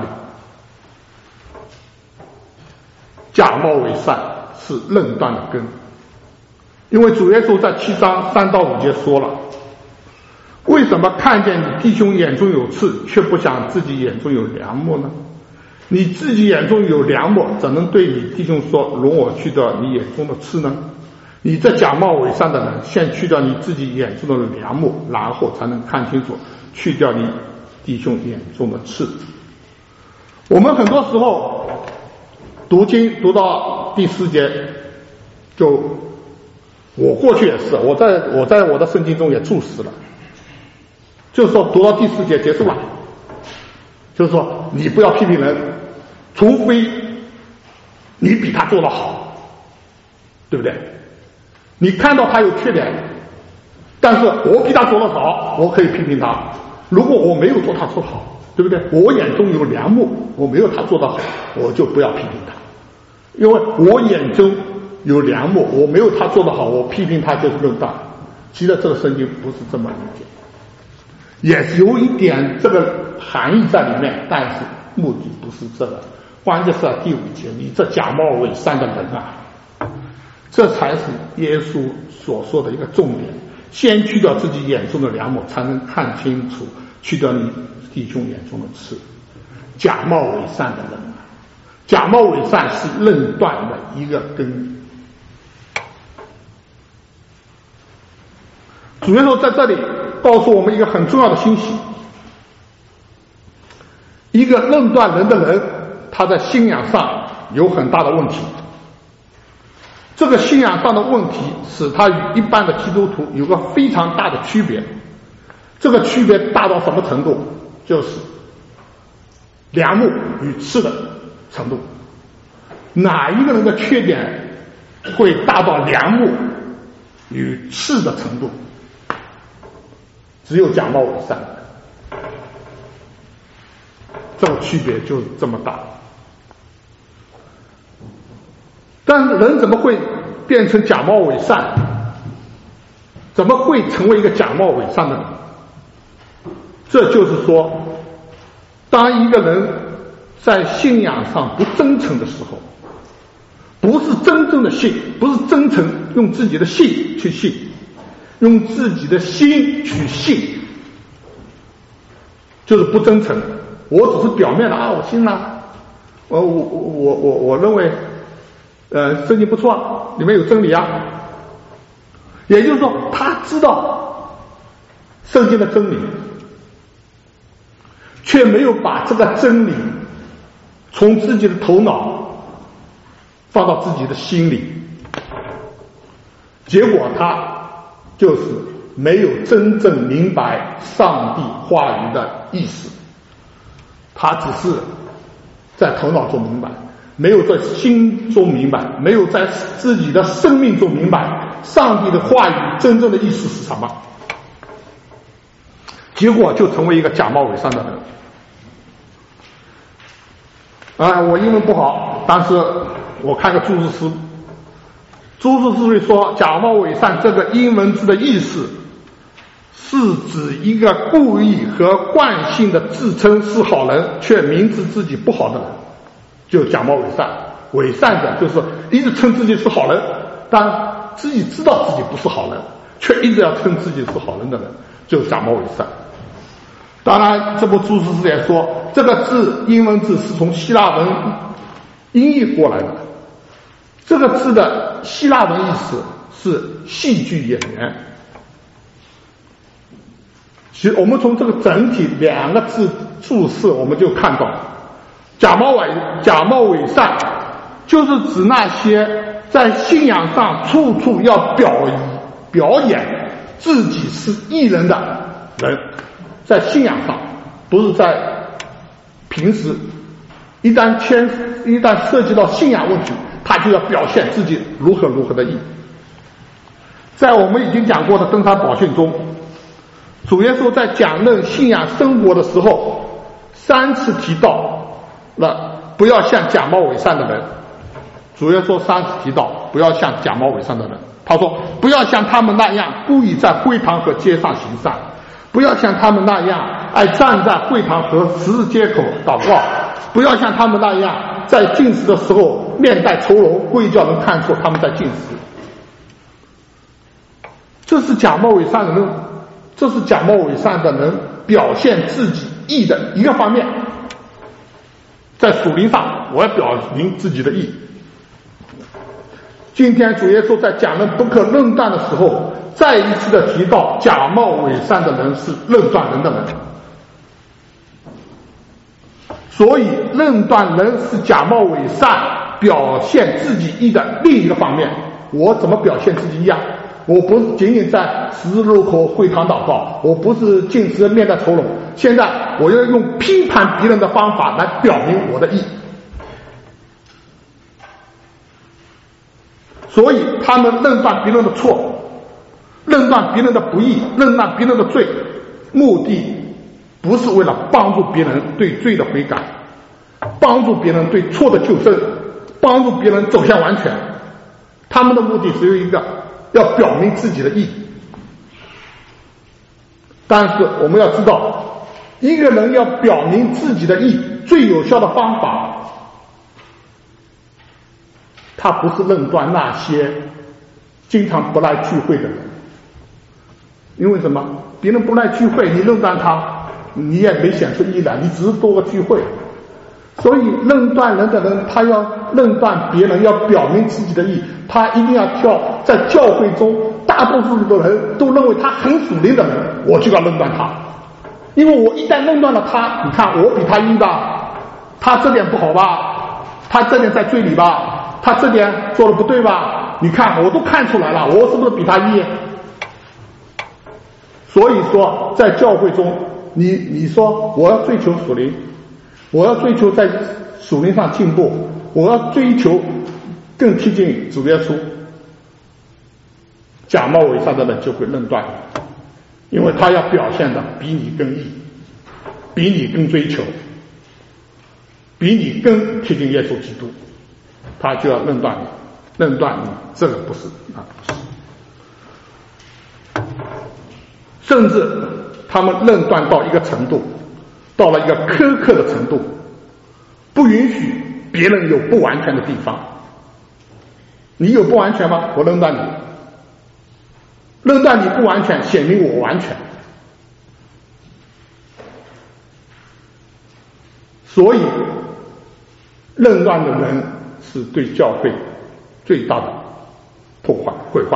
假冒伪善是论断的根。因为主耶稣在7章3到5节说了，为什么看见你弟兄眼中有刺，却不想自己眼中有梁木呢？你自己眼中有梁木，怎能对你弟兄说，容我去掉你眼中的刺呢？你这假冒伪善的人，先去掉你自己眼中的梁木，然后才能看清楚去掉你弟兄眼中的刺。我们很多时候读经读到第4节，我过去也是，我在我的圣经中也注释了，就是说读到第4节结束了，就是说你不要批评人，除非你比他做得好，对不对？你看到他有缺点，但是我比他做得好，我可以批评他。如果我没有做他做好，对不对？我眼中有梁木，我没有他做得好，我就不要批评他，因为我眼中有梁木，我没有他做得好，我批评他就是论断。其实这个圣经不是这么理解，也是有一点这个含义在里面，但是目的不是这个。关键是在第5节，你这假冒伪善的人啊，这才是耶稣所说的一个重点。先去掉自己眼中的梁木，才能看清楚去掉你弟兄眼中的刺。假冒伪善的人啊，假冒伪善是论断的一个根源。主耶稣在这里告诉我们一个很重要的信息：一个论断人的人，他在信仰上有很大的问题。这个信仰上的问题使他与一般的基督徒有个非常大的区别。这个区别大到什么程度？就是梁木与刺的程度。哪一个人的缺点会大到梁木与刺的程度？只有假冒伪善，这个区别就是这么大。但是人怎么会变成假冒伪善？怎么会成为一个假冒伪善的人？这就是说，当一个人在信仰上不真诚的时候，不是真正的信，不是真诚用自己的信去信，用自己的心去信，就是不真诚。我只是表面的啊，我信了，我认为圣经不错，里面有真理啊。也就是说，他知道圣经的真理，却没有把这个真理从自己的头脑放到自己的心里，结果他就是没有真正明白上帝话语的意思，他只是在头脑中明白，没有在心中明白，没有在自己的生命中明白上帝的话语真正的意思是什么，结果就成为一个假冒伪善的人。我英文不好，但是我看个注释书，注释书里说假冒伪善这个英文字的意思是指一个故意和惯性的自称是好人，却明知自己不好的人，就假冒伪善。伪善者就是一直称自己是好人，但自己知道自己不是好人，却一直要称自己是好人的人，就假冒伪善。当然这部注释师也说，这个字英文字是从希腊文音译过来的，这个字的希腊文意思是戏剧演员。其实我们从这个整体2个字注释我们就看到，假冒伪善就是指那些在信仰上处处要表演自己是义人的人，在信仰上，不是在平时，一旦涉及到信仰问题，他就要表现自己如何如何的义。在我们已经讲过的登山宝训中，主耶稣在讲论信仰生活的时候3次提到了不要像假冒伪善的人。主耶稣3次提到不要像假冒伪善的人，他说不要像他们那样故意在会堂和街上行善，不要像他们那样爱站在会堂和十字街口祷告，不要像他们那样在进食的时候面带愁容，故意叫人看出他们在进食。这是假冒伪善的人，这是假冒伪善的人表现自己义的一个方面。在属灵上，我要表明自己的义。今天主耶稣在讲论不可论断的时候，再一次的提到假冒伪善的人是论断人的人。所以论断人是假冒伪善表现自己义的另一个方面。我怎么表现自己义啊？我不是仅仅在十字路口会堂祷告，我不是进食面带愁容，现在我要用批判别人的方法来表明我的义。所以他们论断别人的错，论断别人的不义，论断别人的罪，目的不是为了帮助别人对罪的悔改，帮助别人对错的纠正，帮助别人走向完全， 他们的目的只有一个，要表明自己的义。但是我们要知道，一个人要表明自己的义，最有效的方法，他不是论断那些经常不来聚会的人。因为什么？别人不来聚会，你论断他，你也没显出义来，你只是多个聚会。所以论断人的人，他要论断别人，要表明自己的义，他一定要挑在教会中大多数的人都认为他很属灵的人，我就要论断他。因为我一旦论断了他，你看我比他义吧，他这点不好吧，他这点在罪里吧，他这点做的不对吧，你看我都看出来了，我是不是比他义？所以说在教会中，你说我要追求属灵，我要追求在属灵上进步，我要追求更贴近主耶稣，假冒伪善的人就会论断，因为他要表现的比你更义，比你更追求，比你更贴近耶稣基督，他就要论断你，论断你这个不是啊，甚至他们论断到一个程度，到了一个苛刻的程度，不允许别人有不完全的地方。你有不完全吗？我论断你，论断你不完全，显明我完全。所以论断的人是对教会最大的破坏毁坏。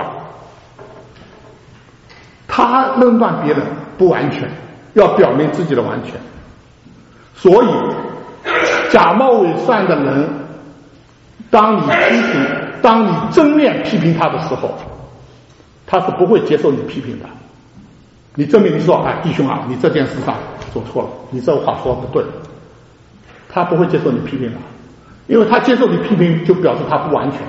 他论断别人不完全，要表明自己的完全。所以假冒伪善的人，当你批评，当你正面批评他的时候，他是不会接受你批评的。你正面你说，哎，弟兄啊，你这件事上做错了，你这话说不对，他不会接受你批评的，因为他接受你批评就表示他不完全。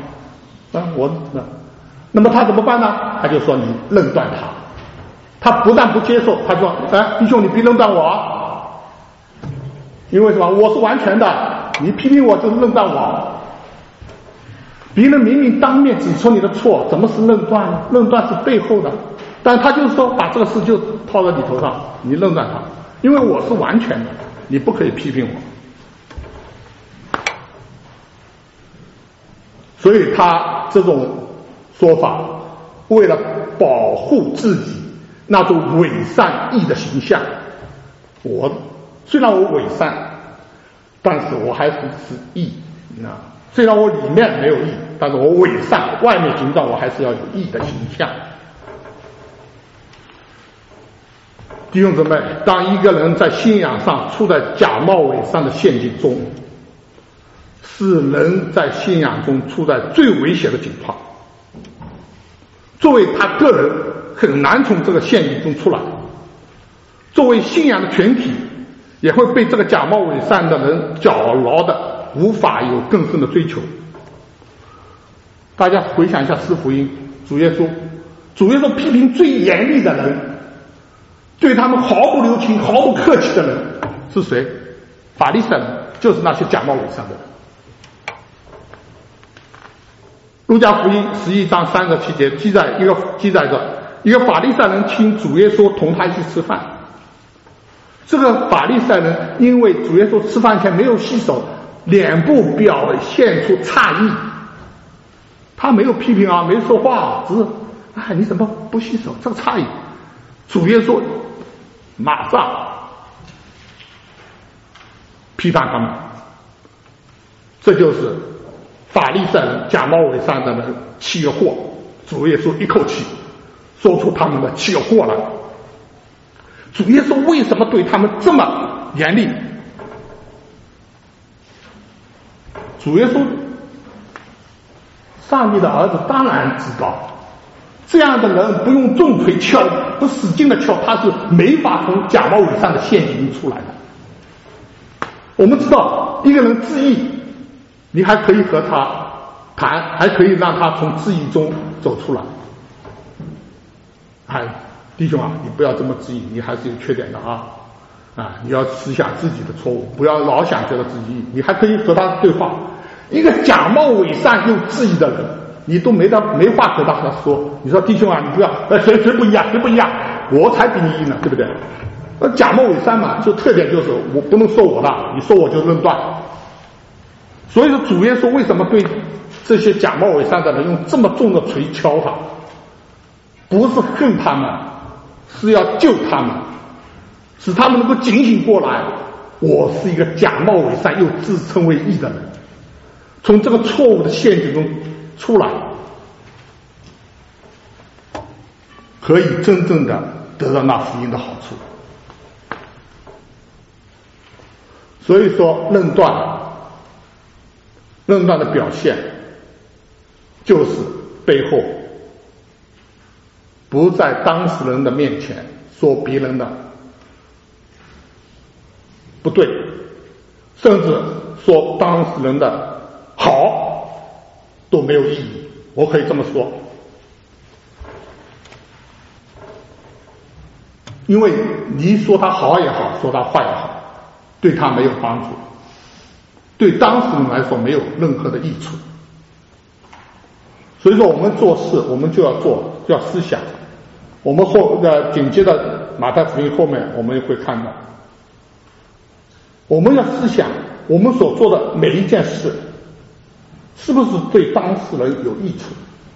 那么他怎么办呢？他就说你论断他。他不但不接受，他说，哎，弟兄你别论断我，因为什么？我是完全的，你批评我就是论断我。别人明明当面指出你的错，怎么是论断呢？论断是背后的，但他就是说把这个事就套在你头上，你论断他，因为我是完全的，你不可以批评我。所以他这种说法，为了保护自己那种伪善义的形象，我虽然我伪善，但是我还是义啊。虽然我里面没有义，但是我伪善，外面形状我还是要有义的形象。弟兄姊妹，当一个人在信仰上处在假冒伪善的陷阱中，是人在信仰中处在最危险的境况。作为他个人很难从这个陷阱中出来，作为信仰的群体也会被这个假冒伪善的人搅牢的，无法有更深的追求。大家回想一下四福音，主耶稣批评最严厉的人，对他们毫不留情毫不客气的人是谁？法利赛人，就是那些假冒伪善的人。路加福音11章37节记载着一个法利赛人请主耶稣同他一起吃饭。这个法利赛人因为主耶稣吃饭前没有洗手，脸部表现出诧异，他没有批评啊，没说话，只是你怎么不洗手？这个诧异，主耶稣马上批判他们，这就是法利赛人假冒伪善的人起了祸。主耶稣一口气说出他们的起了祸来。主耶稣为什么对他们这么严厉？主耶稣上帝的儿子当然知道，这样的人不用重锤敲，不使劲的敲，他是没法从假冒伪善的陷阱中出来的。我们知道一个人自义，你还可以和他谈，还可以让他从自义中走出来。弟兄啊，你不要这么自义，你还是有缺点的你要思想自己的错误，不要老想觉得自己义，你还可以和他对话。一个假冒伪善又自义的人， 你都没话和他说。你说弟兄啊，你不要，谁不一样，谁不一样，我才比你硬呢，对不对？假冒伪善嘛，就特点就是我不能说我的，你说我就论断。所以说主耶稣为什么对这些假冒伪善的人用这么重的锤敲他？不是恨他们，是要救他们，使他们能够警醒过来，我是一个假冒伪善又自称为义的人，从这个错误的陷阱中出来，可以真正的得到那福音的好处。所以说论断的表现就是背后不在当事人的面前说别人的不对，甚至说当事人的好都没有意义。我可以这么说，因为你说他好也好，说他坏也好，对他没有帮助，对当事人来说没有任何的益处。所以说我们做事我们就要思想。我们紧接着马太福音后面我们也会看到，我们要思想我们所做的每一件事是不是对当事人有益处。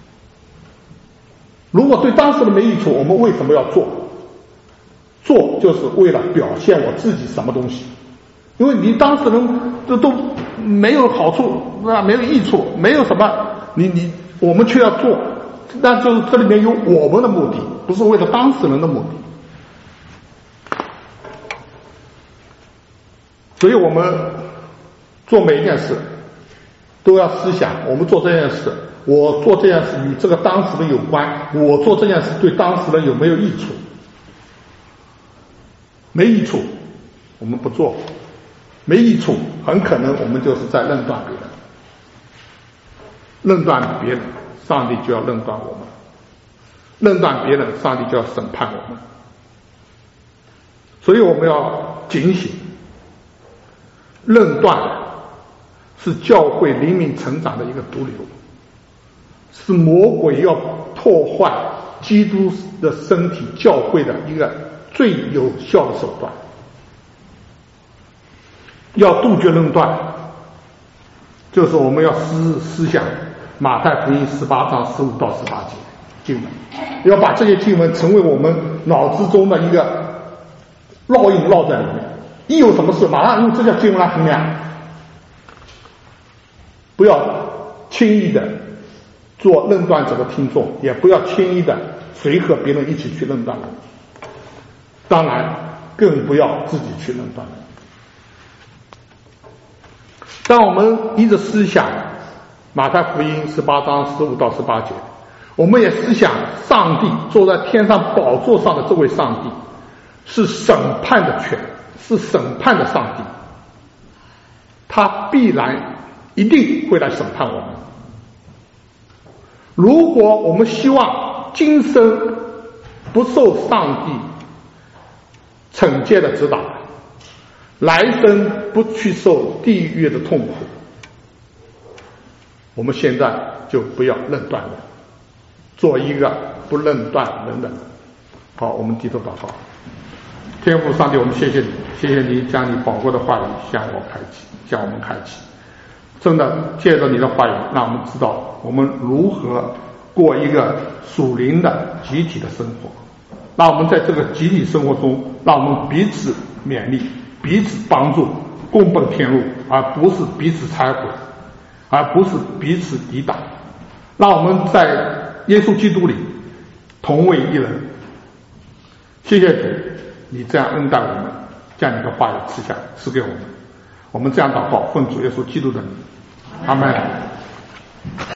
如果对当事人没益处，我们为什么要做？做就是为了表现我自己什么东西，因为你当事人都没有好处，没有益处，没有什么，我们却要做，那就是这里面有我们的目的，不是为了当事人的目的。所以我们做每一件事都要思想，我们做这件事，我做这件事与这个当事人有关，我做这件事对当事人有没有益处？没益处我们不做，没益处很可能我们就是在论断别人，论断别人上帝就要论断我们，论断别人上帝就要审判我们。所以我们要警醒，论断是教会灵命成长的一个毒瘤，是魔鬼要破坏基督的身体教会的一个最有效的手段。要杜绝论断，就是我们要思想马太福音18章15到18节经文，要把这些经文成为我们脑子中的一个烙印烙在里面，一有什么事马上用这些经文来衡量，不要轻易的做论断者的听众，也不要轻易的随和别人一起去论断人，当然更不要自己去论断人。当我们一直思想马太福音18章15到18节，我们也思想上帝坐在天上宝座上的这位上帝是审判的权，是审判的上帝，他必然一定会来审判我们。如果我们希望今生不受上帝惩戒的指导，来生不去受地狱的痛苦，我们现在就不要论断人，做一个不论断人的人。好，我们低头祷告。天父上帝，我们谢谢你，谢谢你将你宝贵的话语向我们开启。真的借着你的话语，让我们知道我们如何过一个属灵的集体的生活，让我们在这个集体生活中，让我们彼此勉励，彼此帮助，共奔天路，而不是彼此拆毁，而不是彼此抵挡。让我们在耶稣基督里同为一人。谢谢主，你这样恩待我们，将你的话语赐给我们。我们这样祷告，奉主耶稣基督的名，阿们。